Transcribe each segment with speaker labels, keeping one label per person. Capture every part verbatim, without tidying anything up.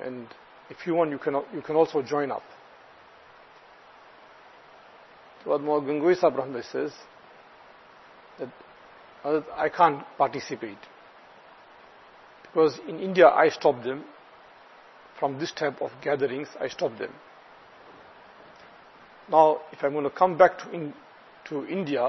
Speaker 1: and if you want, you can, you can also join up. So what Mullah Gangohi Sahib Rahmatullah says, that I can't participate. Because in India, I stopped them. From this type of gatherings, I stopped them. Now, if I'm going to come back to, in, to India,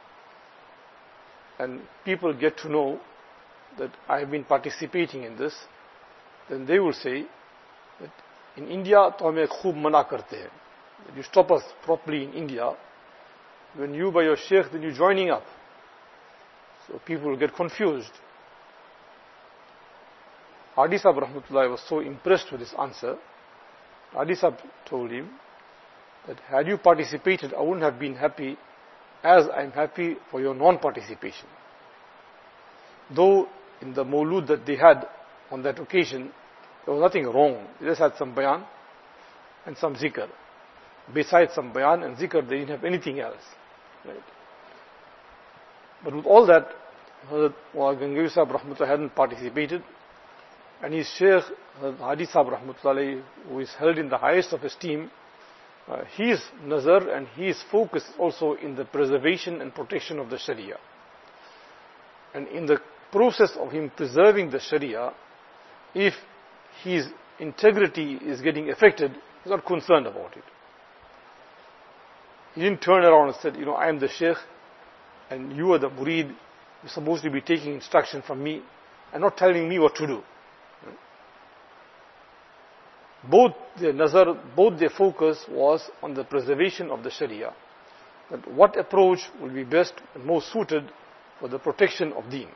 Speaker 1: and people get to know that I have been participating in this, then they will say that in India, to hame khoob mana karte hain. You stop us properly in India. When you by your sheikh, then you're joining up. So people will get confused. Hadi Sahib Rahmatullah was so impressed with this answer. Hadi Sahib told him that had you participated, I wouldn't have been happy as I'm happy for your non-participation. Though in the Mawlud that they had on that occasion, there was nothing wrong. They just had some bayan and some zikr. Besides some bayan and zikr, they didn't have anything else. Right? But with all that, Hazrat Mullah Gangohi Sahib Rahmatullah hadn't participated, and his Shaykh Hadi Sahib Rahmatullah, who is held in the highest of esteem, uh, his nazar and his focus is also in the preservation and protection of the Sharia. And in the process of him preserving the Sharia, if his integrity is getting affected, he's not concerned about it. He didn't turn around and said, you know, I am the Shaykh and you are the murid, you're supposed to be taking instruction from me and not telling me what to do. Both their nazar, both their focus was on the preservation of the Sharia. That what approach will be best and most suited for the protection of deen.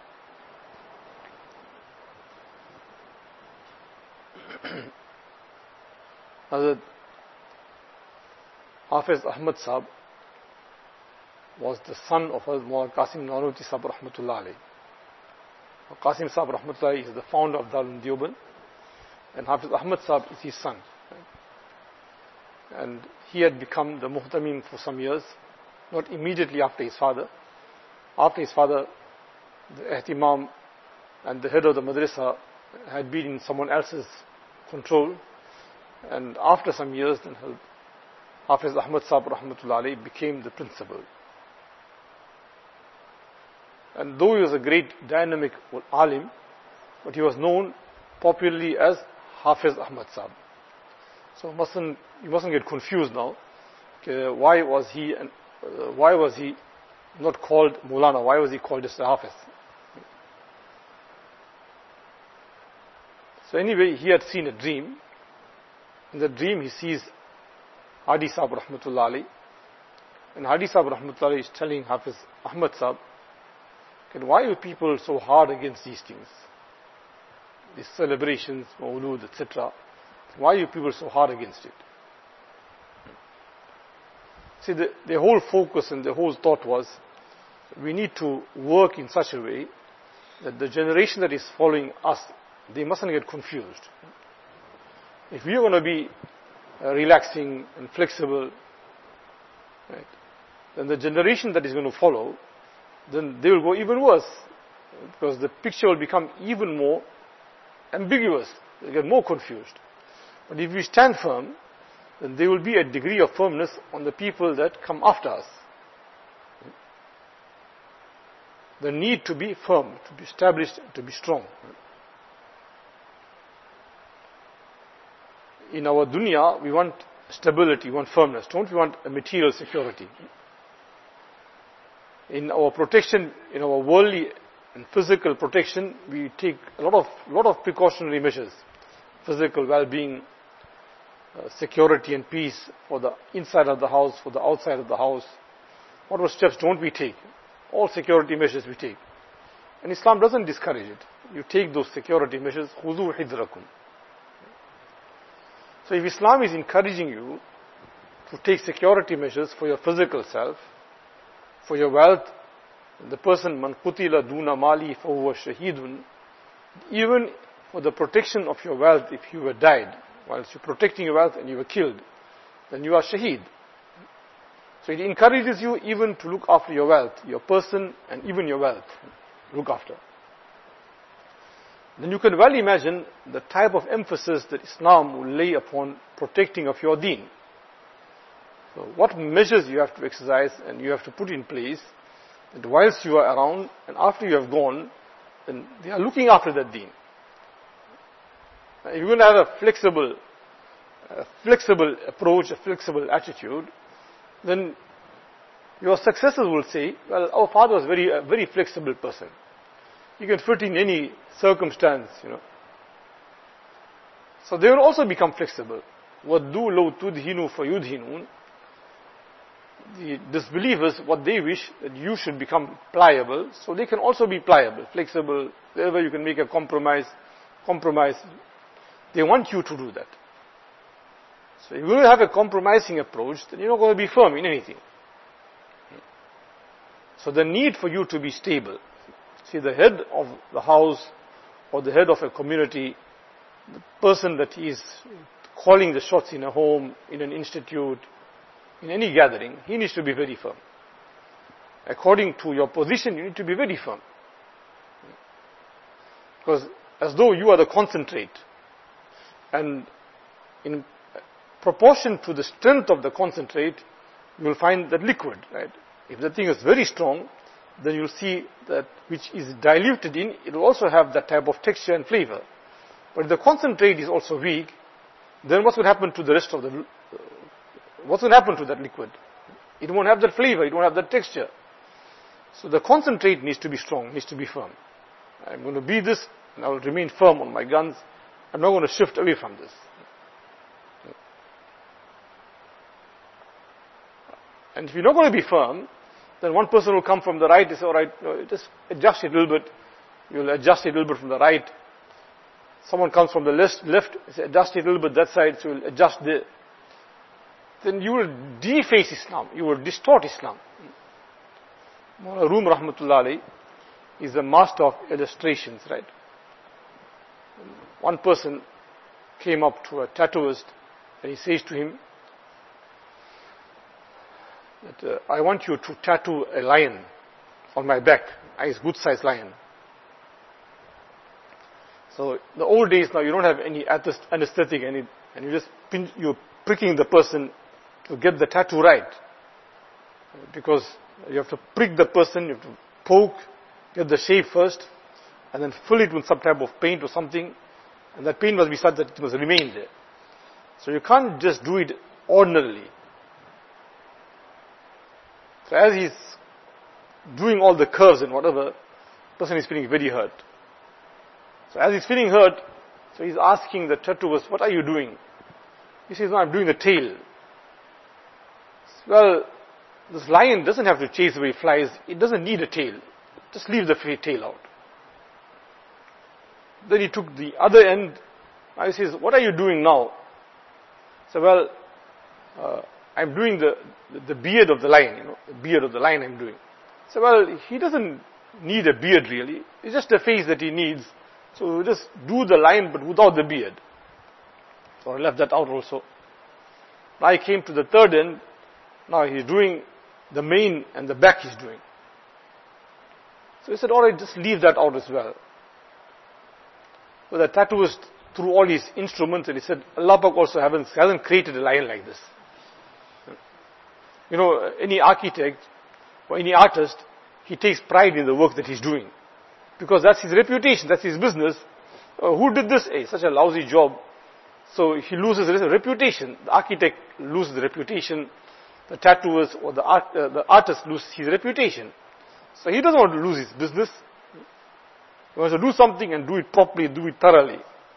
Speaker 1: Hazrat Hafiz Ahmad Sahib was the son of Hazrat Mullah Qasim Nanavati Sahib Rahmatullah alayhi. Qasim Sahib Rahmatullah is the founder of Darul Deoband, and Hafiz Ahmad Sahib is his son. And he had become the Muhtamim for some years, not immediately after his father. After his father, the Ihtimam and the head of the madrasa had been in someone else's control, and after some years, then Hafiz Ahmad Sahib Rahmatullah alayhi became the principal. And though he was a great dynamic alim, but he was known popularly as Hafiz Ahmad Sahib. So mustn't, you mustn't get confused now. Okay, why was he and uh, why was he not called Maulana? Why was he called just a Hafiz? So anyway, he had seen a dream. In the dream, he sees Hadi Sahib Rahmatullah alayhi, and Hadi Sahib Rahmatullah alayhi is telling Hafiz Ahmad Sahib, okay, why are people so hard against these things? These celebrations, Mawlud, et cetera. Why are people so hard against it? See, the, their whole focus and their whole thought was, we need to work in such a way that the generation that is following us, they mustn't get confused. If we are going to be uh, relaxing and flexible, right, then the generation that is going to follow, then they will go even worse, because the picture will become even more ambiguous. They get more confused. But if we stand firm, then there will be a degree of firmness on the people that come after us. The need to be firm, to be established, to be strong. In our dunya, we want stability, we want firmness. Don't we want a material security? In our protection, in our worldly and physical protection, we take a lot of lot of precautionary measures. Physical well-being, uh, security and peace for the inside of the house, for the outside of the house. What steps don't we take? All security measures we take. And Islam doesn't discourage it. You take those security measures, خُذُوا حِذْرَكُمْ. So if Islam is encouraging you to take security measures for your physical self, for your wealth, the person man qutila duna mali fahuwa shahidun, even for the protection of your wealth, if you were died whilst you're protecting your wealth and you were killed, then you are shaheed. So it encourages you even to look after your wealth, your person and even your wealth. Look after. then you can well imagine the type of emphasis that Islam will lay upon protecting of your deen. So what measures you have to exercise and you have to put in place that whilst you are around and after you have gone, then they are looking after that deen. If you're going to have a flexible, a flexible approach, a flexible attitude, then your successors will say, well, our father was very, a very flexible person. He can fit in any circumstance, you know. So they will also become flexible. وَدُّوا لَوْ تُدْهِنُوا فَيُدْهِنُونَ. The disbelievers, what they wish, that you should become pliable, so they can also be pliable, flexible, wherever you can make a compromise, compromise. They want you to do that. So if you will have a compromising approach, then you're not going to be firm in anything. So the need for you to be stable. See, the head of the house or the head of a community, the person that is calling the shots in a home, in an institute, in any gathering, he needs to be very firm. According to your position, you need to be very firm. Because as though you are the concentrate, and in proportion to the strength of the concentrate, you will find that liquid, right? If the thing is very strong, then you'll see that which is diluted in, it will also have that type of texture and flavor. But if the concentrate is also weak, then what will happen to the rest of the, uh, what will happen to that liquid? It won't have that flavor, it won't have that texture. So the concentrate needs to be strong, needs to be firm. I'm going to be this, and I will remain firm on my guns. I'm not going to shift away from this. And if you're not going to be firm, then one person will come from the right and say, all right, no, just adjust it a little bit. You'll adjust it a little bit from the right. Someone comes from the left, left, say, adjust it a little bit that side, so you'll adjust there. Then you will deface Islam. You will distort Islam. Mawlana Rum Rahmatullah Alayhi is a master of illustrations, right? One person came up to a tattooist and he says to him that uh, I want you to tattoo a lion on my back, a nice good sized lion. So the old days now you don't have any anesthetic and, it, and you just pinch, you're pricking the person to get the tattoo right. Because you have to prick the person, you have to poke, get the shape first, and then fill it with some type of paint or something, and that paint must be such that it must remain there. So you can't just do it ordinarily. So as he's doing all the curves and whatever, the person is feeling very hurt. So as he's feeling hurt, so he's asking the tattooist, what are you doing? He says, no, I'm doing the tail. Well, this lion doesn't have to chase away flies. It doesn't need a tail. Just leave the tail out. Then he took the other end. Now he says, what are you doing now? So, well, uh, I'm doing the, the beard of the lion, you know, the beard of the lion I'm doing. So, well, he doesn't need a beard really. It's just a face that he needs. So, we just do the lion but without the beard. So, I left that out also. Now I came to the third end. Now he's doing the mane and the back he's doing. So he said, alright, just leave that out as well. But the tattooist threw all his instruments and he said, Allah Pak also hasn't, hasn't created a lion like this. You know, any architect or any artist, he takes pride in the work that he's doing. Because that's his reputation, that's his business. Uh, who did this? Hey, such a lousy job. So he loses his reputation. The architect loses reputation. The tattooist or the, art, uh, the artist loses his reputation. So he doesn't want to lose his business. He wants to do something and do it properly, do it thoroughly.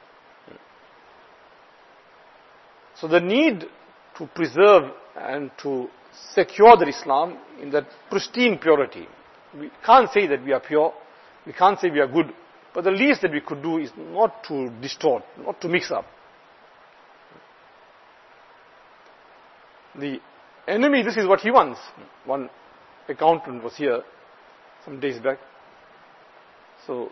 Speaker 1: So the need to preserve and to secure the Islam in that pristine purity. We can't say that we are pure. We can't say we are good. But the least that we could do is not to distort, not to mix up. The enemy, this is what he wants. One accountant was here some days back. So,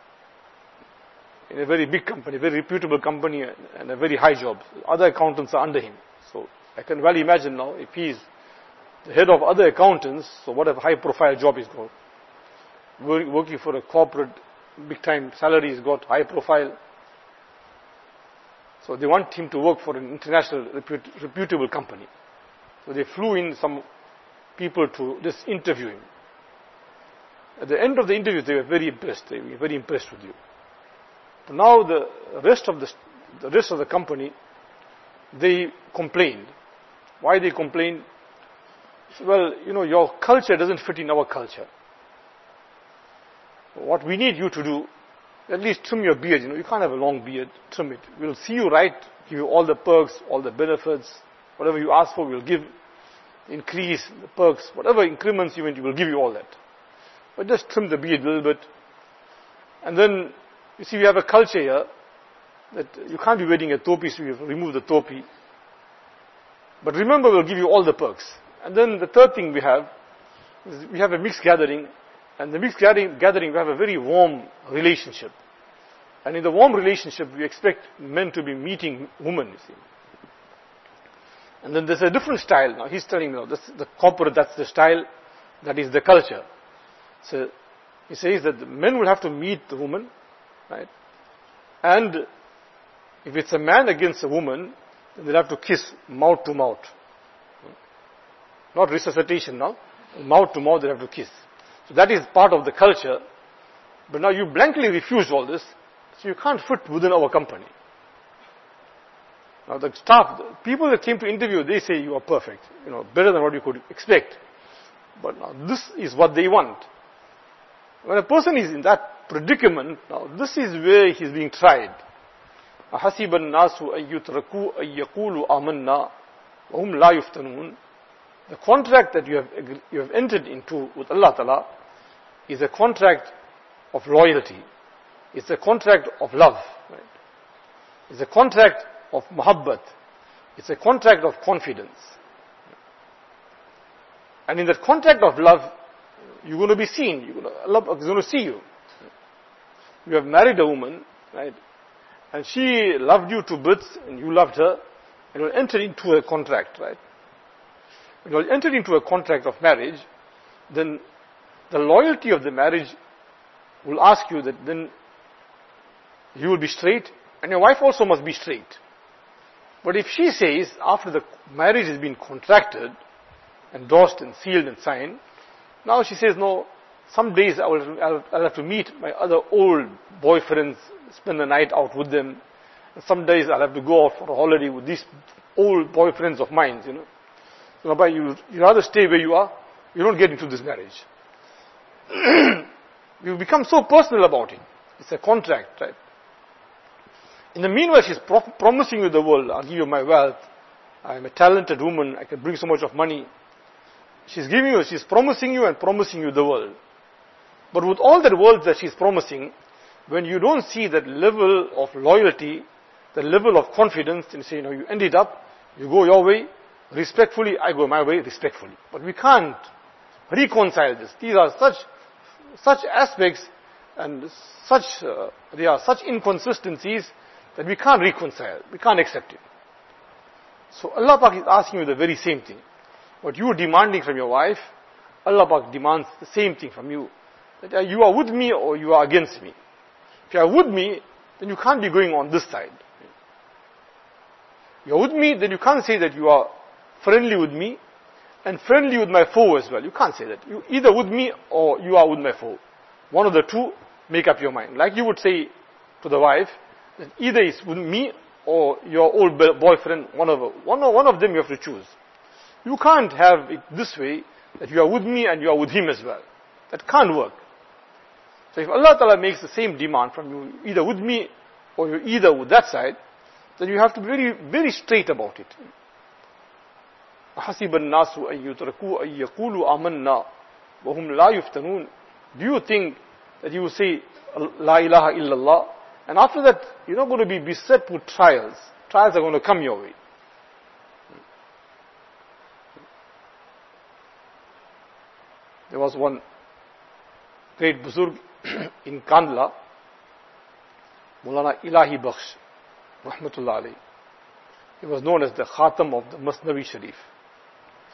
Speaker 1: in a very big company, very reputable company and a very high job. Other accountants are under him. So, I can well imagine now if he is the head of other accountants, so what a high profile job he's got. Working for a corporate big time salary, he's got high profile. So they want him to work for an international reput reputable company. So they flew in some people to just interview him. At the end of the interview, they were very impressed. They were very impressed with you. But now the rest of the, the rest of the company, they complained. Why they complained? Well, you know, your culture doesn't fit in our culture. What we need you to do, at least trim your beard. You know, you can't have a long beard. Trim it. We'll see you right, give you all the perks, all the benefits, whatever you ask for, we'll give. Increase the perks, whatever increments you want, we will give you all that. But just trim the beard a little bit. And then, you see, we have a culture here that you can't be wearing a topi, so you remove the topi. But remember, we'll give you all the perks. And then the third thing we have is we have a mixed gathering. And the mixed gathering, gathering we have a very warm relationship. And in the warm relationship, we expect men to be meeting women, you see. And then there's a different style. Now he's telling me, now, this, the corporate, that's the style, that is the culture. So he says that the men will have to meet the woman, right? And if it's a man against a woman, then they'll have to kiss mouth to mouth. Not resuscitation now. Mouth to mouth, they'll have to kiss. So that is part of the culture. But now you blankly refuse all this, so you can't fit within our company. Now the staff, the people that came to interview, they say you are perfect, you know, better than what you could expect. But now this is what they want. When a person is in that predicament, now this is where he's being tried. أَحَسِبَ النَّاسُ أَن يُتْرَكُوا أَن يَقُولُوا آمَنَّا وَهُمْ لَا يُفْتَنُونَ. The contract that you have you have entered into with Allah Ta'ala is a contract of loyalty. It's a contract of love. Right? It's a contract of muhabbat. It's a contract of confidence. And in that contract of love, you're going to be seen. You're going to, Allah is going to see you. You have married a woman, right? And she loved you to bits, and you loved her, and you enter into a contract, right? When you enter into a contract of marriage, then the loyalty of the marriage will ask you that then you will be straight, and your wife also must be straight. But if she says, after the marriage has been contracted, endorsed and sealed and signed, now she says, no, some days I will, I'll, I'll have to meet my other old boyfriends, spend the night out with them. And some days I'll have to go out for a holiday with these old boyfriends of mine, you know. So, Rabbi, you, you rather stay where you are, you don't get into this marriage. You become so personal about it. It's a contract, right? In the meanwhile, she's pro promising you the world. I'll give you my wealth. I'm a talented woman. I can bring so much of money. She's giving you, she's promising you and promising you the world. But with all that world that she's promising, when you don't see that level of loyalty, the level of confidence, and say, you know, you end it up, you go your way, respectfully, I go my way, respectfully. But we can't reconcile this. These are such, such aspects and such, uh, they are such inconsistencies that we can't reconcile. We can't accept it. So Allah Pak is asking you the very same thing. What you are demanding from your wife, Allah Pak demands the same thing from you. That you are with me or you are against me. If you are with me, then you can't be going on this side. You are with me, then you can't say that you are friendly with me and friendly with my foe as well. You can't say that. You either with me or you are with my foe. One of the two, make up your mind. Like you would say to the wife, that either it's with me or your old boyfriend, one of, one of, one of them you have to choose. You can't have it this way, that you are with me and you are with him as well. That can't work. So if Allah Ta'ala makes the same demand from you, either with me or you're either with that side, then you have to be very, very straight about it. أَحَسِبَ النَّاسُ أَن يُتْرَكُوا أَن يَقُولُوا آمَنَّا وَهُمْ لَا يُفْتَنُونَ. Do you think that you will say, La ilaha illallah, and after that, you're not going to be beset with trials. Trials are going to come your way. There was one great Buzurg in Kandla, Maulana Ilahi Bakhsh, Rahmatullah alayhi. He was known as the Khatam of the Masnavi Sharif.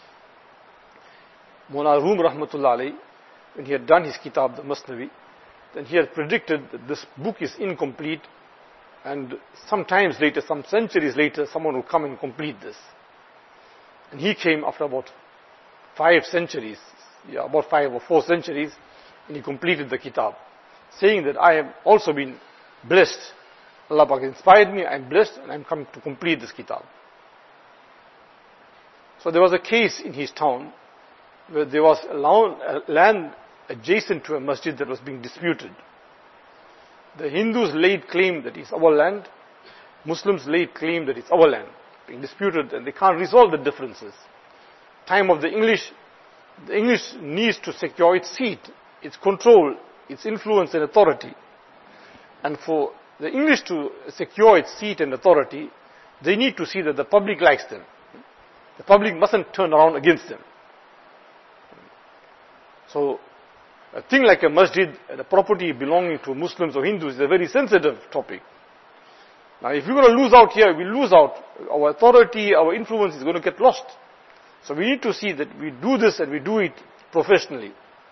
Speaker 1: Maulana Room Rahmatullah alayhi, when he had done his kitab, the Masnavi, then he had predicted that this book is incomplete, and sometimes later, some centuries later, someone will come and complete this. And he came after about five centuries, yeah, about five or four centuries, and he completed the kitab, saying that I have also been blessed. Allah Pak inspired me, I am blessed, and I am come to complete this kitab. So there was a case in his town where there was a land adjacent to a masjid that was being disputed. The Hindus laid claim that it's our land, Muslims laid claim that it's our land, being disputed, and they can't resolve the differences. Time of the English, the English needs to secure its seat, its control, its influence and authority. And for the English to secure its seat and authority, they need to see that the public likes them. The public mustn't turn around against them. So, a thing like a masjid, a property belonging to Muslims or Hindus, is a very sensitive topic. Now, if we're going to lose out here, we lose out. Our authority, our influence is going to get lost. So we need to see that we do this and we do it professionally.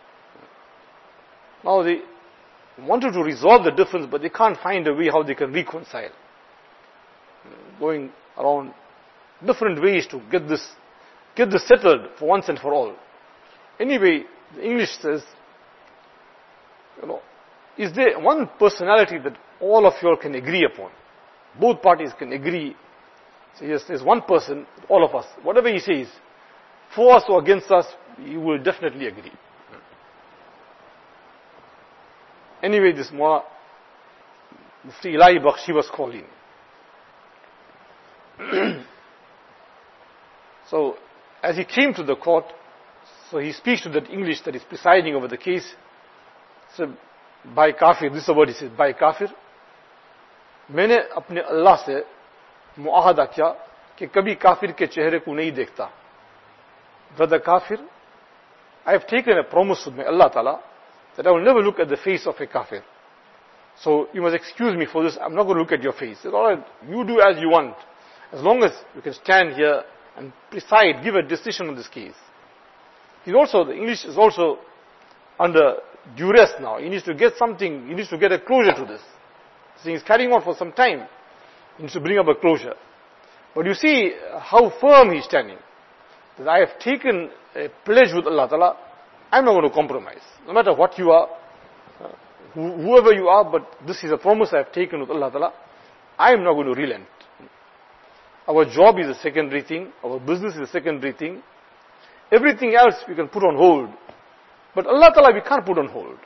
Speaker 1: Now, they wanted to resolve the difference, but they can't find a way how they can reconcile. Going around different ways to get this, get this settled for once and for all. Anyway, the English says, you know, is there one personality that all of you all can agree upon? Both parties can agree. So yes, there's one person, all of us, whatever he says, for us or against us, you will definitely agree. Anyway, this Mullah, Mufti Ilahi Bakhshi was called in. So, as he came to the court, so he speaks to that English that is presiding over the case. So, by kafir, this is the word he says, by kafir, मैंने अपने अल्लाह से मुआहदा किया कि कभी काफिर के चेहरे को नहीं देखता. Brother kafir, I have taken a promise with my Allah Ta'ala that I will never look at the face of a kafir. So you must excuse me for this, I'm not going to look at your face. It's alright, you do as you want. As long as you can stand here and preside, give a decision on this case. He's also, the English is also under duress now. He needs to get something, he needs to get a closure to this. So he's carrying on for some time. He needs to bring up a closure. But you see how firm he's standing. That I have taken a pledge with Allah Ta'ala, I'm not going to compromise. No matter what you are, uh, wh whoever you are, but this is a promise I have taken with Allah Ta'ala, I am not going to relent. Our job is a secondary thing, our business is a secondary thing. Everything else we can put on hold. But Allah Ta'ala we can't put on hold.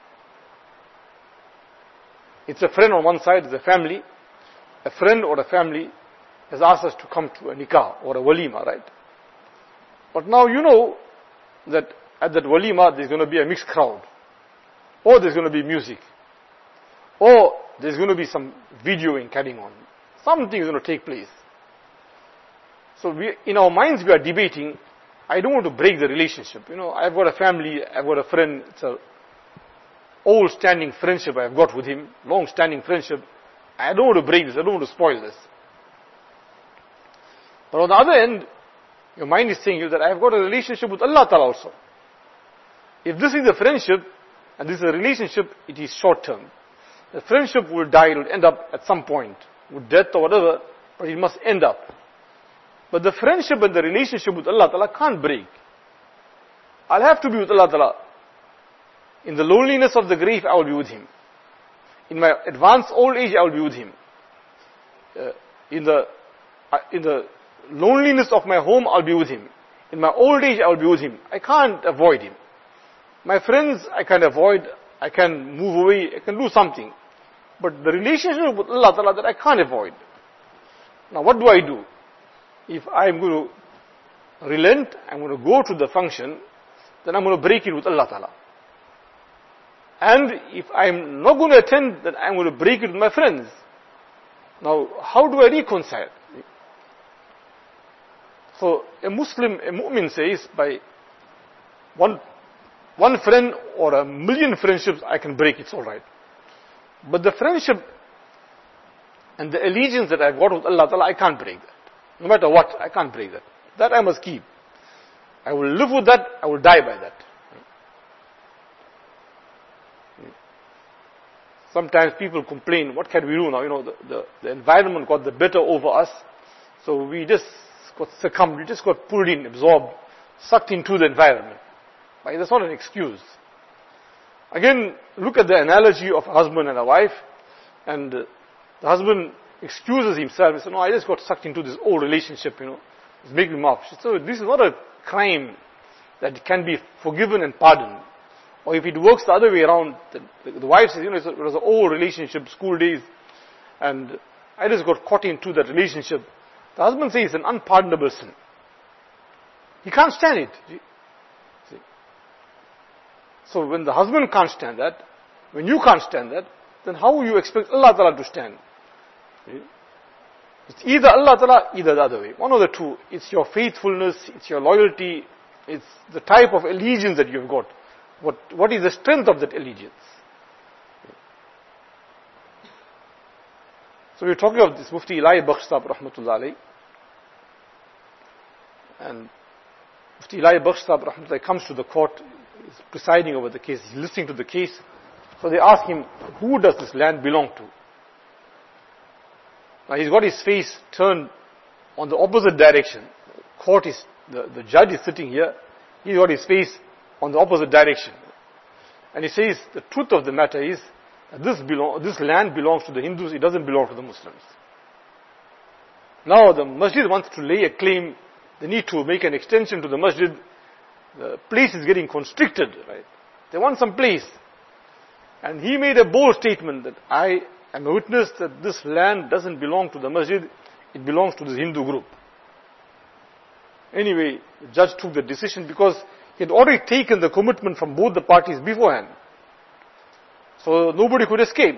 Speaker 1: It's a friend on one side, it's a family. A friend or a family has asked us to come to a nikah or a walima, right? But now you know that at that walima there's going to be a mixed crowd. Or there's going to be music. Or there's going to be some videoing carrying on. Something is going to take place. So we, in our minds we are debating, I don't want to break the relationship. You know, I've got a family, I've got a friend, it's a old standing friendship I've got with him, long standing friendship. I don't want to break this, I don't want to spoil this. But on the other end, your mind is saying you that I've got a relationship with Allah Ta'ala also. If this is a friendship, and this is a relationship, it is short term. The friendship will die, it will end up at some point, with death or whatever, but it must end up. But the friendship and the relationship with Allah Ta'ala can't break. I'll have to be with Allah Ta'ala. In the loneliness of the grave, I will be with Him. In my advanced old age, I will be with Him. Uh, in the uh, in the loneliness of my home, I'll be with Him. In my old age, I will be with Him. I can't avoid Him. My friends, I can avoid. I can move away. I can do something. But the relationship with Allah Ta'ala that I can't avoid. Now, what do I do? If I'm going to relent, I'm going to go to the function, then I'm going to break it with Allah Ta'ala. And if I'm not going to attend, then I'm going to break it with my friends. Now, how do I reconcile? So, a Muslim, a mu'min says, by one, one friend or a million friendships, I can break it, it's alright. But the friendship and the allegiance that I've got with Allah Ta'ala, I can't break that. No matter what, I can't break that. That I must keep. I will live with that, I will die by that. Sometimes people complain, what can we do now? You know, the, the, the environment got the better over us, so we just got succumbed, we just got pulled in, absorbed, sucked into the environment. But that's not an excuse. Again, look at the analogy of a husband and a wife, and uh, the husband excuses himself. He says, no, I just got sucked into this old relationship, you know, it's making me up. So this is not a crime that can be forgiven and pardoned. Or if it works the other way around, the, the, the wife says, you know, it was an old relationship, school days, and I just got caught into that relationship. The husband says it's an unpardonable sin. He can't stand it. See? So when the husband can't stand that, when you can't stand that, then how will you expect Allah Ta'ala to stand? See? It's either Allah Ta'ala, either the other way. One of the two. It's your faithfulness, it's your loyalty, it's the type of allegiance that you've got. What, what is the strength of that allegiance? So we're talking of this Mufti Ilahi Bakhsh Sahib Rahmatullah Alayhi. And Mufti Ilahi Bakhsh Sahib Rahmatullah Alayhi comes to the court, he's presiding over the case, he's listening to the case. So they ask him, who does this land belong to? Now he's got his face turned on the opposite direction. Court is, the, the judge is sitting here, he's got his face on the opposite direction. And he says, the truth of the matter is, that this, belong, this land belongs to the Hindus, it doesn't belong to the Muslims. Now the masjid wants to lay a claim, they need to make an extension to the masjid, the place is getting constricted, right? They want some place. And he made a bold statement that I am a witness that this land doesn't belong to the masjid, it belongs to this Hindu group. Anyway, the judge took the decision because he had already taken the commitment from both the parties beforehand. So nobody could escape.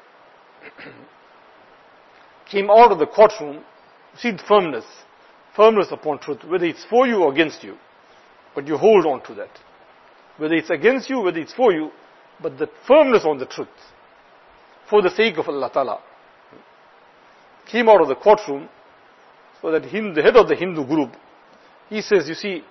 Speaker 1: Came out of the courtroom, see the firmness, firmness upon truth, whether it's for you or against you, but you hold on to that. Whether it's against you, whether it's for you, but the firmness on the truth, for the sake of Allah Ta'ala. Came out of the courtroom, so that him, the head of the Hindu group, he says, you see,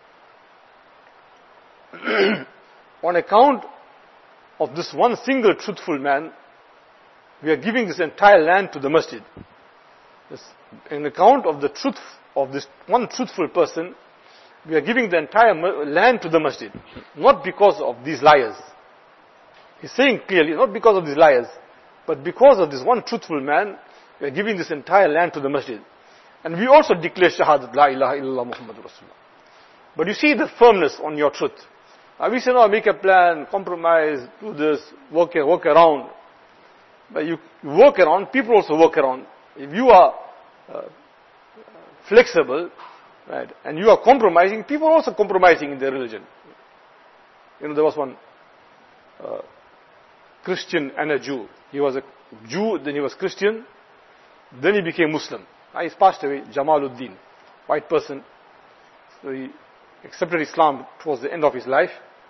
Speaker 1: on account of this one single truthful man, we are giving this entire land to the masjid. This, on account of the truth of this one truthful person, we are giving the entire land to the masjid. Not because of these liars. He's saying clearly, not because of these liars, but because of this one truthful man, we are giving this entire land to the masjid. And we also declare shahadat, la ilaha illallah Muhammadur Rasulullah. But you see the firmness on your truth. Now we say, no, make a plan, compromise, do this, work, work around. But you work around, people also work around. If you are uh, flexible, right, and you are compromising, people are also compromising in their religion. You know, there was one uh, Christian and a Jew. He was a Jew, then he was Christian, then he became Muslim. Now he's passed away, Jamaluddin, white person. So he accepted Islam towards the end of his life.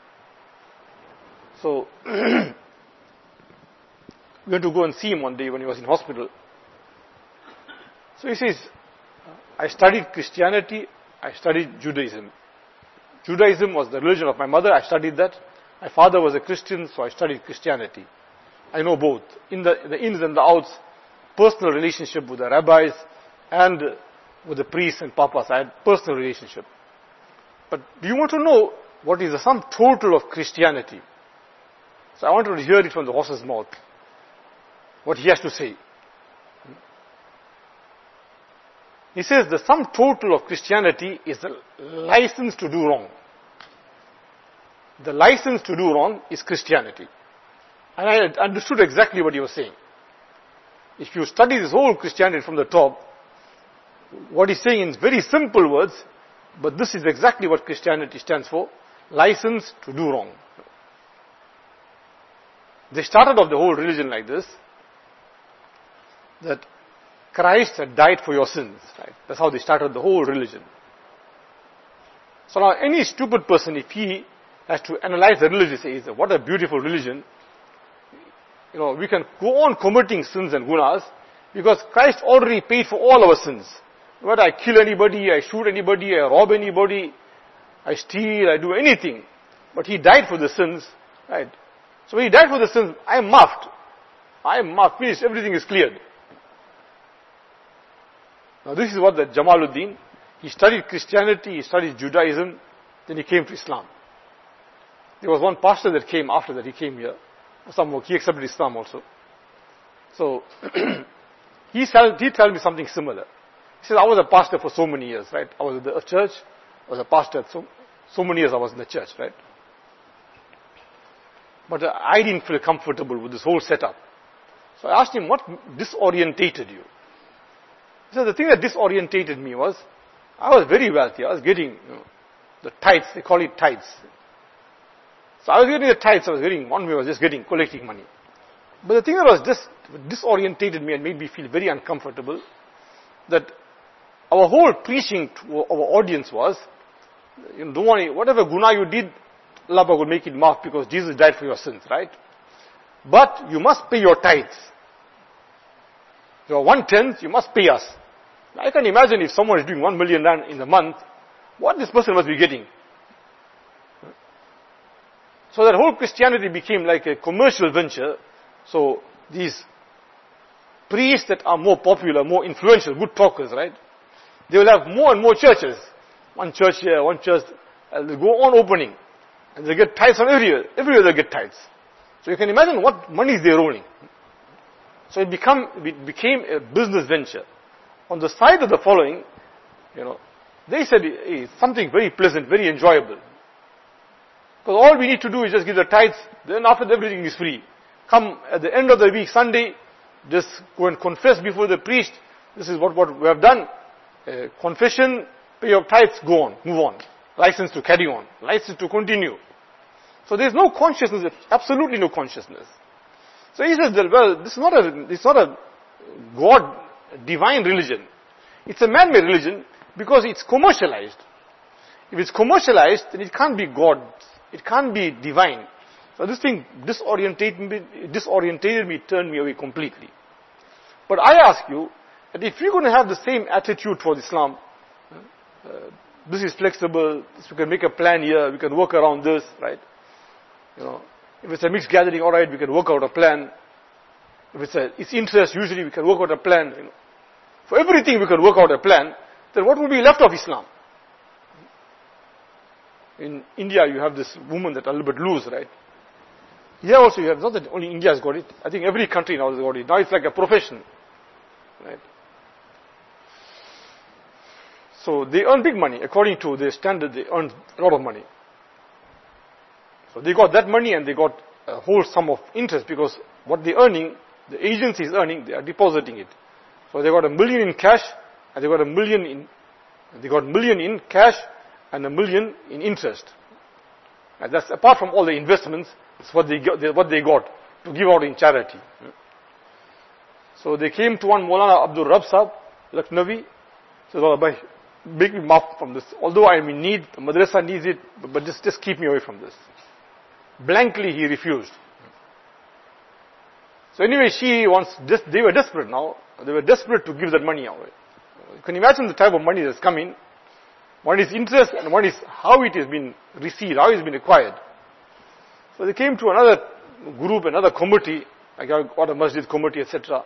Speaker 1: So, we went to go and see him one day when he was in hospital. So he says, I studied Christianity, I studied Judaism. Judaism was the religion of my mother, I studied that. My father was a Christian, so I studied Christianity. I know both. In the, the ins and the outs, personal relationship with the rabbis and with the priests and papas, I had personal relationship. But do you want to know what is the sum total of Christianity? So I wanted to hear it from the horse's mouth. What he has to say. He says the sum total of Christianity is the license to do wrong. The license to do wrong is Christianity. And I understood exactly what he was saying. If you study this whole Christianity from the top, what he's saying in very simple words, but this is exactly what Christianity stands for, license to do wrong. They started off the whole religion like this, that Christ had died for your sins. Right? That's how they started the whole religion. So now any stupid person, if he has to analyze the religion, says, what a beautiful religion. You know, we can go on committing sins and gunas because Christ already paid for all our sins. Whether I kill anybody, I shoot anybody, I rob anybody, I steal, I do anything. But he died for the sins, right? So when he died for the sins, I am muffed. I am finished, everything is cleared. Now this is what the Jamaluddin, he studied Christianity, he studied Judaism, then he came to Islam. There was one pastor that came after that, he came here. Some work, he accepted Islam also. So, he told, he told me something similar. He said, I was a pastor for so many years, right? I was at the church, I was a pastor, so, so many years I was in the church, right? But uh, I didn't feel comfortable with this whole setup. So I asked him, what disorientated you? He said, the thing that disorientated me was, I was very wealthy, I was getting, you know, the tithes, they call it tithes. So I was getting the tithes, I was getting, one way I was just getting, collecting money. But the thing that was just disorientated me and made me feel very uncomfortable, that our whole preaching to our audience was, you know, don't worry, whatever guna you did, Allah will make it mark because Jesus died for your sins, right? But you must pay your tithes. Your one tenth, you must pay us. I can imagine if someone is doing one million rand in a month, what this person must be getting. So that whole Christianity became like a commercial venture. So these priests that are more popular, more influential, good talkers, right? They will have more and more churches. One church here, one church, and they go on opening. And they get tithes from everywhere. Everywhere they get tithes. So you can imagine what money they're rolling. So it become, it became a business venture. On the side of the following, you know, they said, hey, something very pleasant, very enjoyable. Because all we need to do is just give the tithes, then after that everything is free. Come at the end of the week, Sunday, just go and confess before the priest. This is what, what we have done. Uh, confession, pay your tithes, go on, move on. License to carry on, license to continue. So there is no consciousness, absolutely no consciousness. So he says, well, this is not a, it's not a God, divine religion. It's a man-made religion because it's commercialized. If it's commercialized, then it can't be God. It can't be divine. So this thing disorientated me, disorientated me, turned me away completely. But I ask you, that if you're going to have the same attitude towards Islam, uh, this is flexible, we can make a plan here, we can work around this, right? You know, if it's a mixed gathering, all right, we can work out a plan. If it's a, it's interest, usually we can work out a plan. You know. For everything we can work out a plan, then what will be left of Islam? In India, you have this woman that are a little bit loose, right? Here also you have, not that only India has got it, I think every country now has got it. Now it's like a profession, right? So they earn big money. According to their standard, they earn a lot of money. So they got that money and they got a whole sum of interest because what they're earning, the agency is earning, they are depositing it. So they got a million in cash and they got a million in, they got a million in cash and a million in interest. And that's apart from all the investments, it's what they got, what they got to give out in charity. So they came to one Maulana Abdul Rabb Sahib, Lucknowi, says, oh, bhai, make me maaf from this. Although I am in need, the madrasa needs it, but just, just keep me away from this. Blankly he refused. So anyway, she wants, just, they were desperate now. They were desperate to give that money away. You can imagine the type of money that's coming. One is interest and one is how it has been received, how it has been acquired. So they came to another group, another committee, like what a masjid committee, et cetera.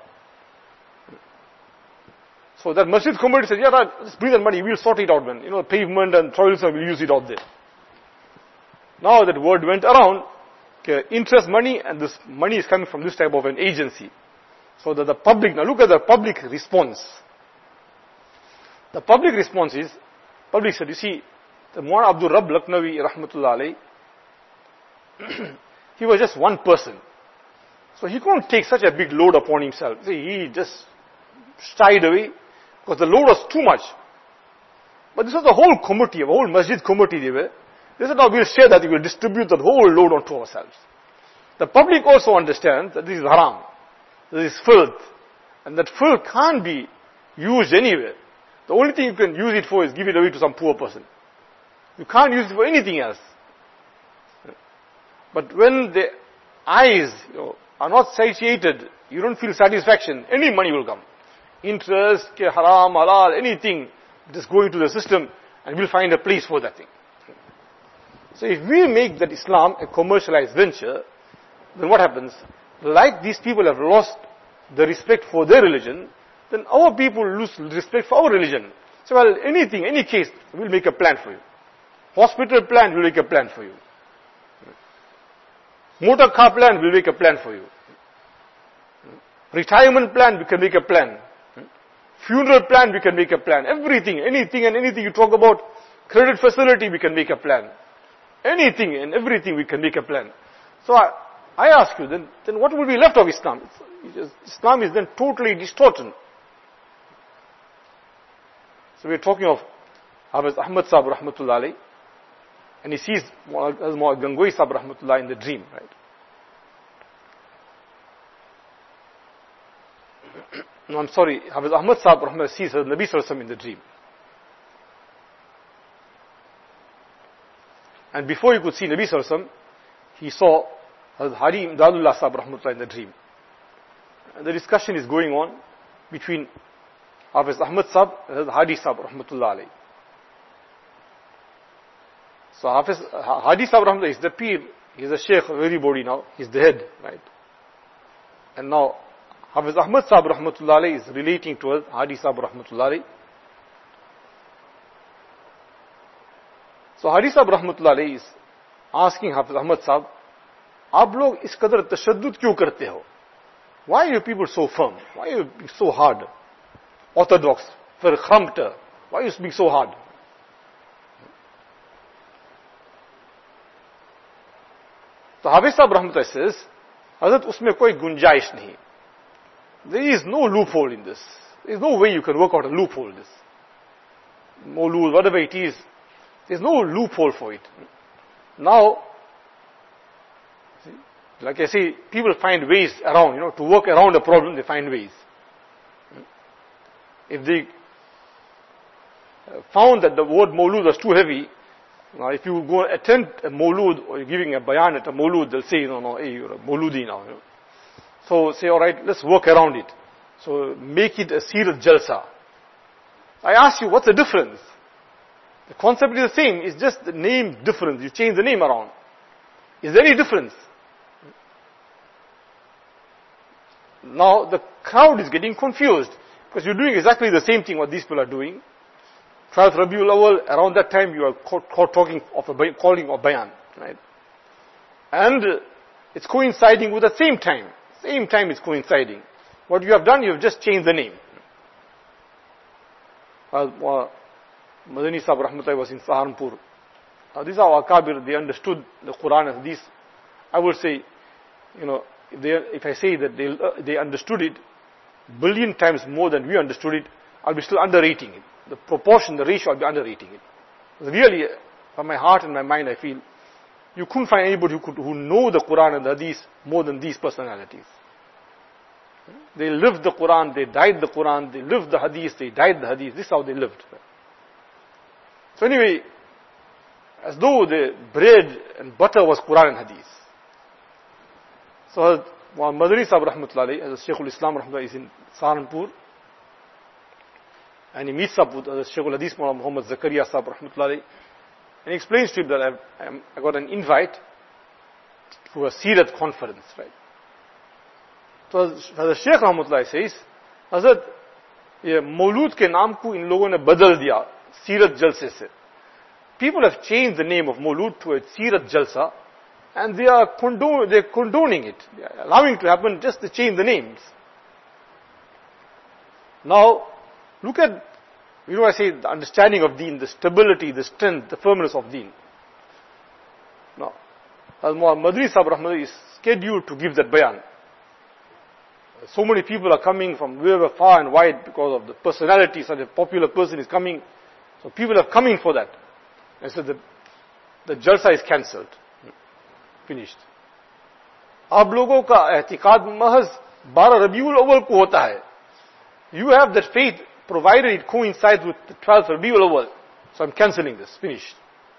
Speaker 1: So that masjid committee said, yeah, let's bring that money, we'll sort it out, man. You know, pavement and toilets, we'll use it out there. Now that word went around, okay, interest money, and this money is coming from this type of an agency. So that the public, now look at the public response. The public response is, public said, you see, the Maulana Abdul Rabb Lucknowi, rahmatullah alayhi, he was just one person. So he couldn't take such a big load upon himself. See, he just shied away because the load was too much. But this was the whole committee, a whole masjid committee they were. They said, now we'll share that, we will distribute the whole load onto ourselves. The public also understands that this is haram, this is filth, and that filth can't be used anywhere. The only thing you can use it for is give it away to some poor person. You can't use it for anything else. But when the eyes, you know, are not satiated, you don't feel satisfaction, any money will come. Interest, haram, halal, anything, just go into the system and we'll find a place for that thing. So if we make that Islam a commercialized venture, then what happens? like these people have lost the respect for their religion, then our people lose respect for our religion. So, well, anything, any case, we'll make a plan for you. Hospital plan, we'll make a plan for you. Motor car plan, we'll make a plan for you. Retirement plan, we can make a plan. Funeral plan, we can make a plan. Everything, anything and anything you talk about, credit facility, we can make a plan. Anything and everything, we can make a plan. So I, I ask you, then, then what will be left of Islam? It's, it's, Islam is then totally distorted. So we're talking of Hafiz Ahmad Sahib Rahmatullah Alayhi, and he sees Mu'adh Gangoi Sahib Rahmatullah in the dream, right? No, I'm sorry, Hafiz Ahmad Sahib Rahmatullah sees Nabi Sallallahu Alaihi Wasallam in the dream. And before he could see Nabi Sallallahu Alaihi Wasallam, he saw Hazrat Hadi Imdadullah Sahib Rahmatullah in the dream. And the discussion is going on between Hafiz Ahmad Sahib and Hazrat Hadi Sahib Rahmatullah Alayhi. So Hafiz Hadi Sahib Rahmatullah is the Peer, he's the Sheikh of everybody now, he's the head, right? And now Hafiz Ahmad Sahib Rahmatullah Alayhi is relating to Hadi Sahib Rahmatullah Alayhi. So Hadi Sahib Rahmatullah Alayhi is asking Hafiz Ahmad Sahib, आप लोग इस कदर तशद्दुद क्यों करते हो? Why are you people so firm? Why are you being so hard? Orthodox, verkrampte. Why are you being so hard? So Hafiz Sahib Rahmatullah says, Hazrat, उसमें कोई गुंजाइश नहीं. There is no loophole in this. There is no way you can work out a loophole in this. Mawlood, whatever it is, there is no loophole for it. Now, like I say, people find ways around, you know, to work around a problem, they find ways. If they found that the word Mawlood was too heavy, now if you go attend a Mawlood or you're giving a bayan at a Mawlood, they'll say, no, no, hey, you're a Mawloodi now. You know. So say, alright, let's work around it. So make it a Seerat Jalsa. I ask you, what's the difference? The concept is the same, it's just the name difference. You change the name around. Is there any difference? Now the crowd is getting confused because you're doing exactly the same thing what these people are doing. twelfth Rabiul Awwal, around that time you are talking of a calling of bayan, right? And it's coinciding with the same time. Same time it's coinciding. What you have done, you have just changed the name. Uh, Madani Sahib Rahmatullah was in Saharanpur. Uh, these are our Akabir, they understood the Quran as this. I would say, you know, if, they, if I say that they, uh, they understood it billion times more than we understood it, I'll be still underrating it. The proportion, the ratio, I'll be underrating it. Really, from my heart and my mind, I feel, you couldn't find anybody who could, who know the Quran and the Hadith more than these personalities. They lived the Quran, they died the Quran, they lived the Hadith, they died the Hadith. This is how they lived. So anyway, as though the bread and butter was Quran and Hadith. So Madani Sahib Rahmatullah Alayhi, as Shaykhul Islam Rahmatullah is in Saharanpur, and he meets up with Shaykhul Hadith Muhammad Zakaria Sahib Rahmatullah Alayhi, and he explains to him that I've, I got an invite to a Seerat conference, right? So as Shaykh Rahmatullah says, Hazrat, ये मौलूद के नाम को इन लोगों ने बदल दिया सीरत जलसे से. People have changed the name of Mawlood to a Seerat Jalsa, and they are condone, they're condoning it. They are allowing it to happen just to change the names. Now, look at, you know, I say the understanding of Deen, the stability, the strength, the firmness of Deen. Now, Madani Sahib Rahmatullah is scheduled to give that bayan. So many people are coming from wherever far and wide because of the personality, such a popular person is coming. So people are coming for that. And so the, the jalsa is cancelled. Finished. आप लोगों का एहतिकाद महज बारह रबीउल अव्वल को होता है. You have that faith provided it coincides with the twelfth Rabiul Awwal. So I'm cancelling this. Finished.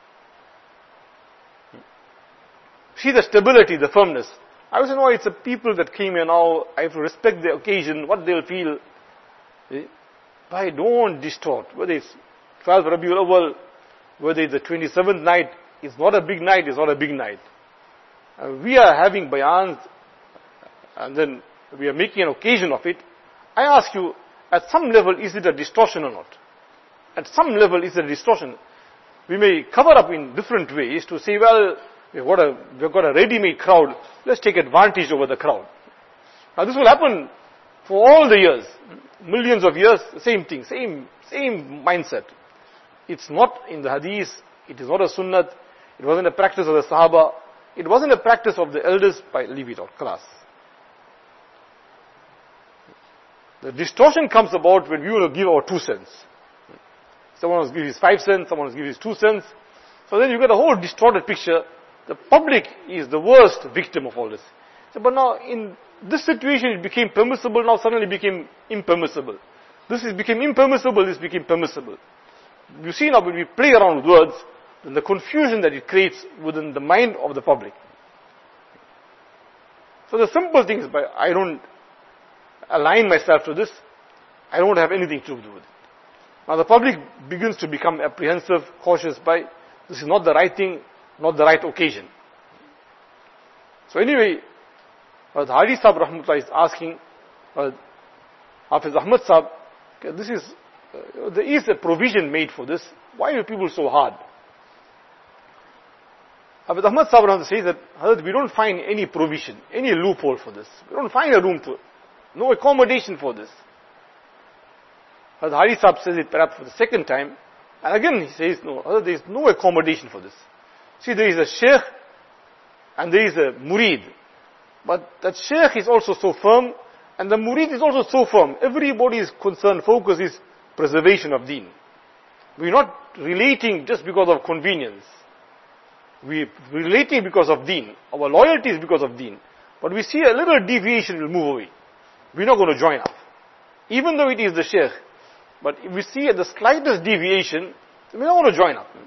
Speaker 1: See the stability, the firmness. I was saying, no, it's the people that came here now. I have to respect the occasion, what they'll feel. But don't distort. Whether it's twelfth Rabiul Awwal, whether it's the twenty-seventh night, it's not a big night, it's not a big night. Uh, we are having bayans and then we are making an occasion of it, I ask you, at some level, is it a distortion or not? At some level, is it a distortion? We may cover up in different ways to say, well, we've got a, we've got a ready-made crowd, let's take advantage over the crowd. Now this will happen for all the years, millions of years, same thing, same, same mindset. It's not in the hadith, it is not a sunnat, it wasn't a practice of the Sahaba, it wasn't a practice of the elders, by leave it out, class. The distortion comes about when we will give our two cents. Someone will give his five cents, someone will give his two cents. So then you get a whole distorted picture. The public is the worst victim of all this. So, but now in this situation it became permissible, now suddenly became impermissible. This is became impermissible, this became permissible. You see now when we play around with words, then the confusion that it creates within the mind of the public. So the simple thing is, by I don't align myself to this, I don't have anything to do with it. Now the public begins to become apprehensive, cautious by, this is not the right thing, not the right occasion. So anyway, Hazrat Hadi Sahib Rahmatullah is asking, uh, Hafiz Ahmad Sahib, okay, this is, uh, there is a provision made for this, why are people so hard? Hafiz Ahmad Sahib Rahmatullah says that, Hazrat, we don't find any provision, any loophole for this. We don't find a room to, no accommodation for this. Hazrat Hadi Sahib says it perhaps for the second time, and again he says, no, Hazrat, there is no accommodation for this. See, there is a sheikh, and there is a murid. But that sheikh is also so firm, and the murid is also so firm. Everybody's concern, focus is preservation of deen. We're not relating just because of convenience. We're relating because of deen. Our loyalty is because of deen. But we see a little deviation, will move away. We're not going to join up. Even though it is the sheikh, but if we see the slightest deviation, we don't want to join up.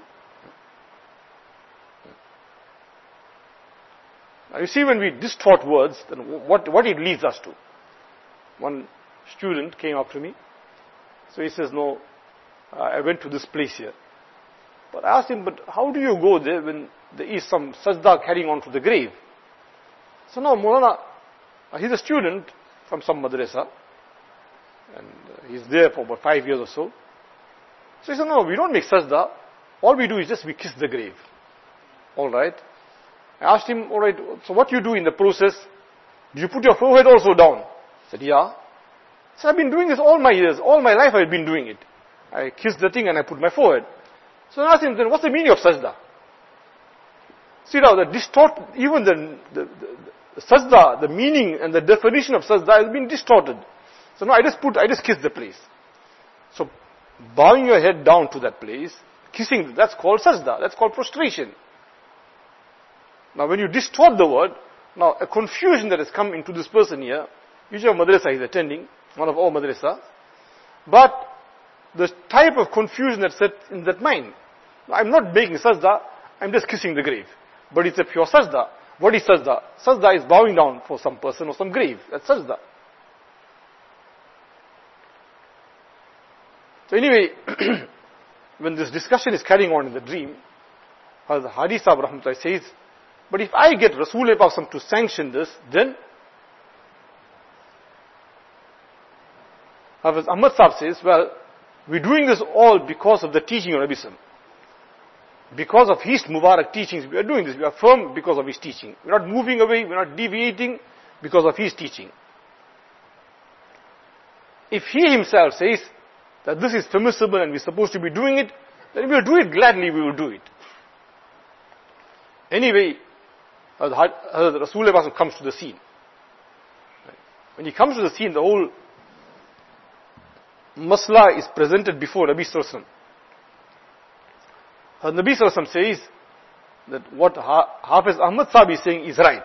Speaker 1: Now you see, when we distort words, then what, what it leads us to. One student came up to me. So he says, no, uh, I went to this place here. But I asked him, but how do you go there when there is some sajda carrying on to the grave? So now Maulana, uh, he's a student from some madrasa. And uh, he's there for about five years or so. So he said, no, we don't make sajda. All we do is just we kiss the grave. All right. I asked him, all right, so what you do in the process? Do you put your forehead also down? He said, yeah. So I've been doing this all my years. All my life I've been doing it. I kiss the thing and I put my forehead. So I asked him, then what's the meaning of sajda? See now, the distort, even the, the, the, the sajda, the meaning and the definition of sajda has been distorted. So now I just put, I just kiss the place. So bowing your head down to that place, kissing, that's called sajda, that's called prostration. Now when you distort the word, now a confusion that has come into this person here, usually a madrasa he's attending, one of our madrasa, but the type of confusion that's set in that mind. Now, I'm not making sajda, I'm just kissing the grave. But it's a pure sajda. What is sajda? Sajda is bowing down for some person or some grave. That's sajda. So anyway, when this discussion is carrying on in the dream, Hazrat Hadi Sahib Rahmatullah says, but if I get Rasulullah Sallallahu to sanction this, then Hafiz Ahmad Sahib says, well, we're doing this all because of the teaching of Nabi Sallallahu. Because of his Mubarak teachings, we are doing this. We are firm because of his teaching. We're not moving away, we're not deviating because of his teaching. If he himself says that this is permissible and we're supposed to be doing it, then we will do it gladly, we will do it. Anyway, Hazrat Rasulullah comes to the scene. When he comes to the scene, the whole masla is presented before Nabi Sallallahu. Nabi Sallallahu says that what Hafiz Ahmad Sahib is saying is right.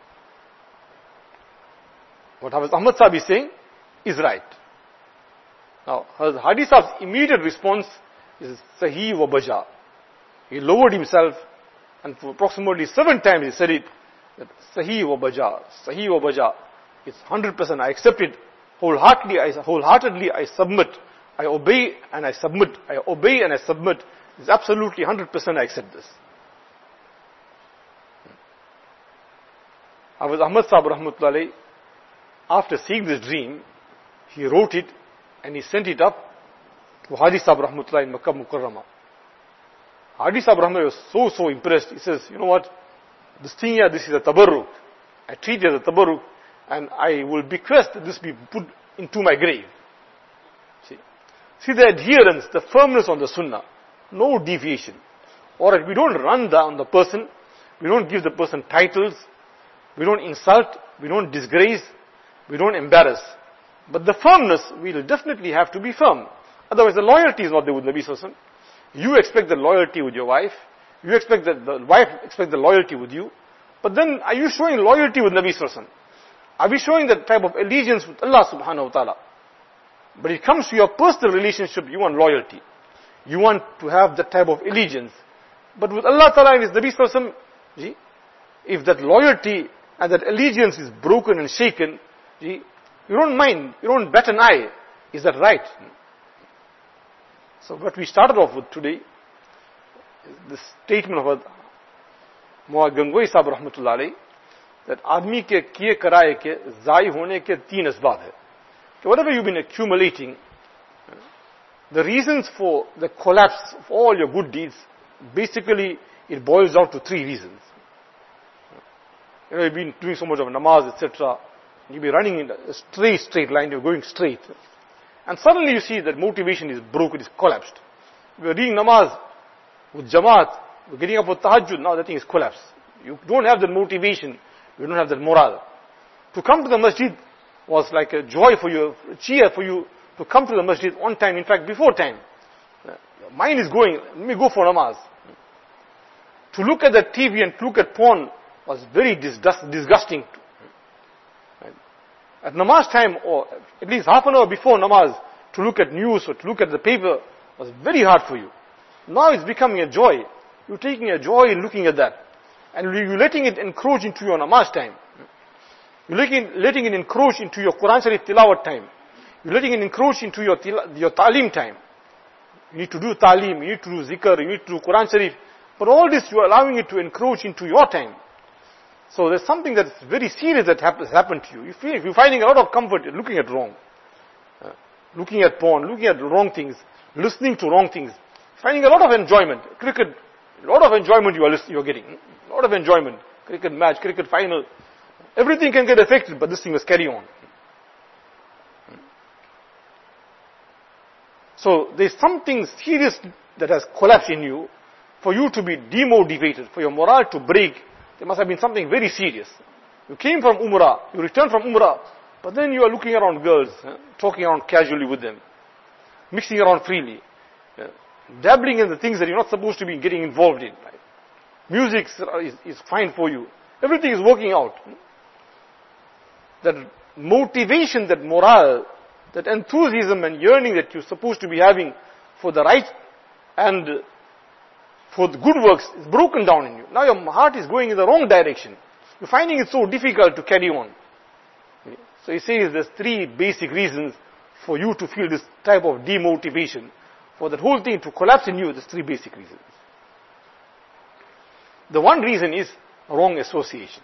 Speaker 1: What Hafiz Ahmad Sahib is saying is right. Now, Hadi Sahib's immediate response is Sahi wa Baja. He lowered himself and for approximately seven times he said it, that Sahi wa Baja, Sahi wa Baja. It's one hundred percent, I accept it wholeheartedly, I, wholeheartedly I submit, I obey and I submit, I obey and I submit. It's absolutely one hundred percent I accept this. Hafiz Ahmad Sahib Rahmatullah, after seeing this dream, he wrote it and he sent it up to Haji Sahib Rahmatullah in Makkah Mukarramah. Haji Sahib Rahmatullah was so, so impressed. He says, you know what, this thing here, this is a tabarruk. I treat it as a tabarruk, and I will bequest that this be put into my grave. See, See the adherence, the firmness on the sunnah, no deviation. Alright, we don't run down the person, we don't give the person titles, we don't insult, we don't disgrace, we don't embarrass. But the firmness, we'll definitely have to be firm. Otherwise the loyalty is not there with Nabi Sallallahu Alaihi Wasallam. You expect the loyalty with your wife, you expect that the wife expects the loyalty with you, but then are you showing loyalty with Nabi Sallallahu Alaihi Wasallam? Are we showing that type of allegiance with Allah Subhanahu Wa Ta'ala? But it comes to your personal relationship, you want loyalty. You want to have that type of allegiance. But with Allah Ta'ala and His Nabi Sallallahu Alaihi Wasallam, if that loyalty and that allegiance is broken and shaken, you don't mind, you don't bat an eye. Is that right? So what we started off with today, the statement of Muhammad Gangoi Sahib Rahmatullah Alayhi, that आदमी के किए कराए के ज़ाई होने के तीन असबाब है. So whatever you've been accumulating, the reasons for the collapse of all your good deeds, basically it boils down to three reasons. You know, you've been doing so much of namaz, et cetera. You'll be running in a straight, straight line, you're going straight. And suddenly you see that motivation is broken, is collapsed. You're reading namaz with jamaat, you're getting up for tahajjud, now that thing is collapsed. You don't have that motivation, you don't have that morale. To come to the masjid was like a joy for you, a cheer for you to come to the masjid on time, in fact before time. Your mind is going, let me go for namaz. To look at the T V and to look at porn was very disgust, disgusting. At namaz time, or at least half an hour before namaz, to look at news or to look at the paper was very hard for you. Now it's becoming a joy. You're taking a joy in looking at that. And you're letting it encroach into your namaz time. You're letting, letting it encroach into your Quran Sharif tilawat time. You're letting it encroach into your, your ta'lim time. You need to do ta'lim, you need to do zikr, you need to do Quran Sharif. But all this, you're allowing it to encroach into your time. So there's something that's very serious that has happened to you. You feel, you're finding a lot of comfort in looking at wrong. Uh, looking at porn, looking at wrong things, listening to wrong things. Finding a lot of enjoyment. Cricket, a lot of enjoyment you are, listening, you are getting. A lot of enjoyment. Cricket match, cricket final. Everything can get affected, but this thing must carry on. So there's something serious that has collapsed in you. For you to be demotivated, for your morale to break, there must have been something very serious. You came from Umrah, you returned from Umrah, but then you are looking around girls, eh, talking around casually with them, mixing around freely, eh, dabbling in the things that you're not supposed to be getting involved in. Right? Music is, is fine for you. Everything is working out. That motivation, that morale, that enthusiasm and yearning that you're supposed to be having for the right and for the good works is broken down in you. Now your heart is going in the wrong direction. You're finding it so difficult to carry on. So he says there's three basic reasons for you to feel this type of demotivation. For that whole thing to collapse in you, there's three basic reasons. The one reason is wrong association.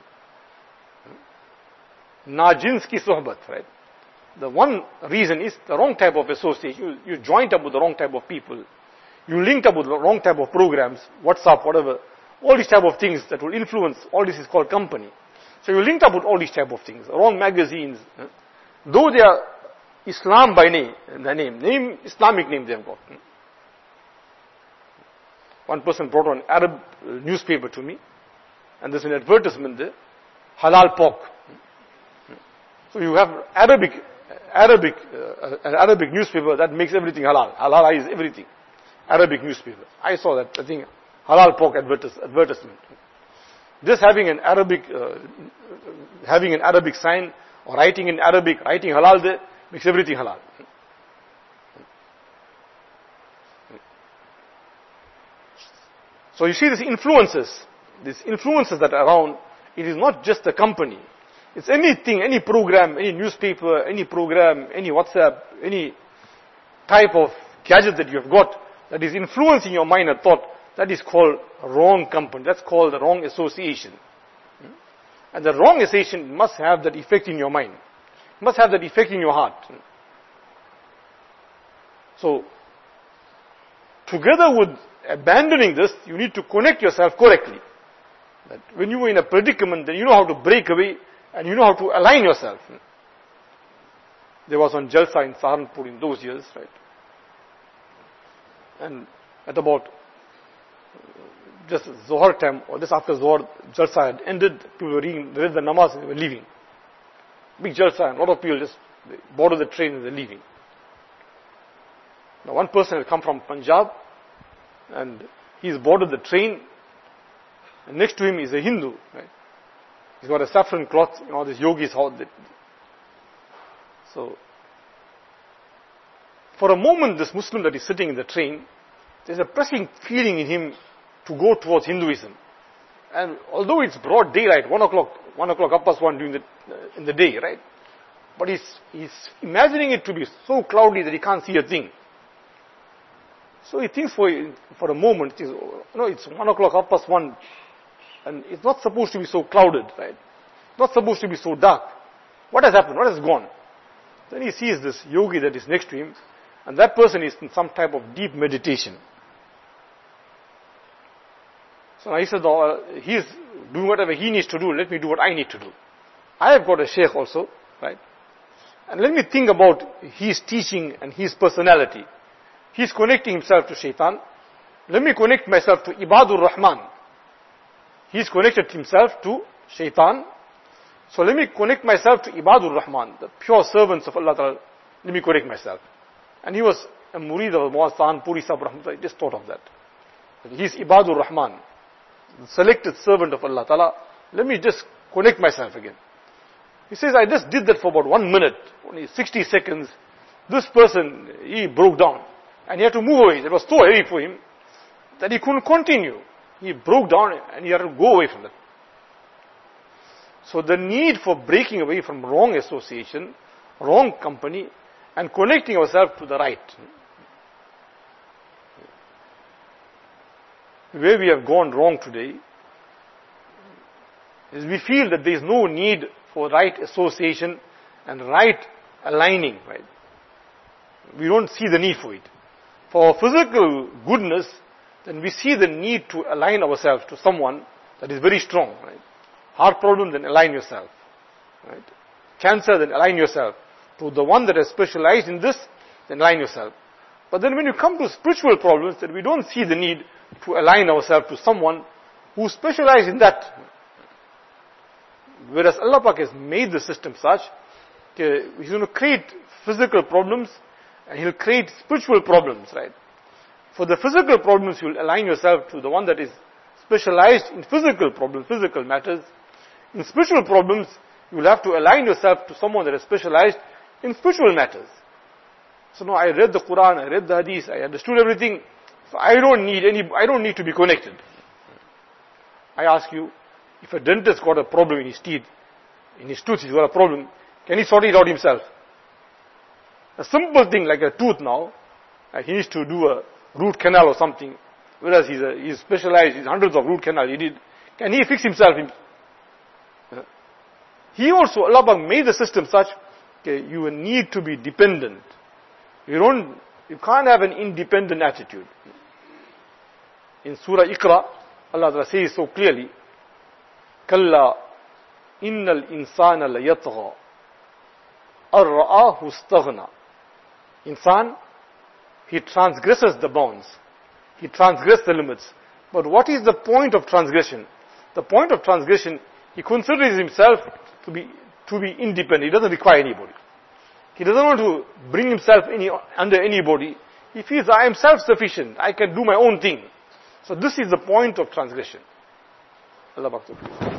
Speaker 1: Najins ki sohbat, right? The one reason is the wrong type of association. You, you joined up with the wrong type of people. You linked up with the wrong type of programs, WhatsApp, whatever. All these type of things that will influence, all this is called company. So you linked up with all these type of things, wrong magazines. Though they are Islam by name, the name, name, Islamic name they have got. One person brought an Arab newspaper to me, and there's an advertisement there, halal pork. So you have Arabic, Arabic, uh, an Arabic newspaper that makes everything halal. Halal is everything. Arabic newspaper. I saw that, I think, halal pork advertisement. Just having an Arabic, uh, having an Arabic sign, or writing in Arabic, writing halal there, makes everything halal. So you see these influences, these influences that are around, it is not just a company. It's anything, any program, any newspaper, any program, any WhatsApp, any type of gadget that you have got, that is influencing your mind and thought, that is called wrong company. That's called the wrong association. And the wrong association must have that effect in your mind. must have that effect in your heart. So, together with abandoning this, you need to connect yourself correctly. That when you are in a predicament, then you know how to break away and you know how to align yourself. There was one Jalsa in Saharanpur in those years, right? And at about just Zohar time, or just after Zohar, Jalsa had ended, people were reading, they read the namaz and they were leaving. Big Jalsa, and a lot of people just boarded the train and they're leaving. Now one person had come from Punjab, and he's boarded the train, and next to him is a Hindu, right? He's got a saffron cloth, you know, this yogi's how they, so, for a moment, this Muslim that is sitting in the train, there's a pressing feeling in him to go towards Hinduism. And although it's broad daylight, one o'clock, one o'clock up past one during the, uh, in the day, right? But he's, he's imagining it to be so cloudy that he can't see a thing. So he thinks for, for a moment, it is, you know, it's one o'clock up past one, and it's not supposed to be so clouded, right? Not supposed to be so dark. What has happened? What has gone? Then he sees this yogi that is next to him, and that person is in some type of deep meditation. So now he said, oh, he is doing whatever he needs to do, let me do what I need to do. I have got a sheikh also, right? And let me think about his teaching and his personality. He's connecting himself to shaitan. Let me connect myself to Ibadur Rahman. He's connected himself to shaitan. So let me connect myself to Ibadur Rahman, the pure servants of Allah Ta'ala. Let me connect myself. And he was a murid of Muaz Saharanpuri Sahib Rahmatullah. I just thought of that. He's Ibadur Rahman, the selected servant of Allah Ta'ala. Let me just connect myself again. He says, I just did that for about one minute, only sixty seconds. This person, he broke down. And he had to move away. It was so heavy for him that he couldn't continue. He broke down and he had to go away from that. So the need for breaking away from wrong association, wrong company, and connecting ourselves to the right. Where we have gone wrong today is we feel that there is no need for right association and right aligning, right? We don't see the need for it. For physical goodness, then we see the need to align ourselves to someone that is very strong, right? Heart problem, then align yourself, right? Cancer, then align yourself to the one that has specialized in this, then align yourself. But then when you come to spiritual problems, then we don't see the need to align ourselves to someone who specializes in that. Whereas Allah Pak has made the system such, that He's going to create physical problems and He'll create spiritual problems, right? For the physical problems, you'll align yourself to the one that is specialized in physical problems, physical matters. In spiritual problems, you will have to align yourself to someone that is specialized in spiritual matters. So now I read the Quran, I read the Hadith, I understood everything. So I don't need any, I don't need to be connected. I ask you, if a dentist got a problem in his teeth, in his tooth he's got a problem, can he sort it out himself? A simple thing like a tooth now, uh, he needs to do a root canal or something, whereas he's, a, he's specialized, he's hundreds of root canals he did. Can he fix himself? Uh, he also, Allah made the system such, okay, you need to be dependent. You don't, you can't have an independent attitude. In Surah Iqra, Allah Ta'ala says so clearly, Kalla innal insana la yatgha ar-ra'ahu istaghna. Insan, he transgresses the bounds. He transgresses the limits. But what is the point of transgression? The point of transgression, he considers himself to be, to be independent. He doesn't require anybody. He doesn't want to bring himself any, under anybody. He feels, I am self-sufficient. I can do my own thing. So this is the point of transgression. Allah Akbar.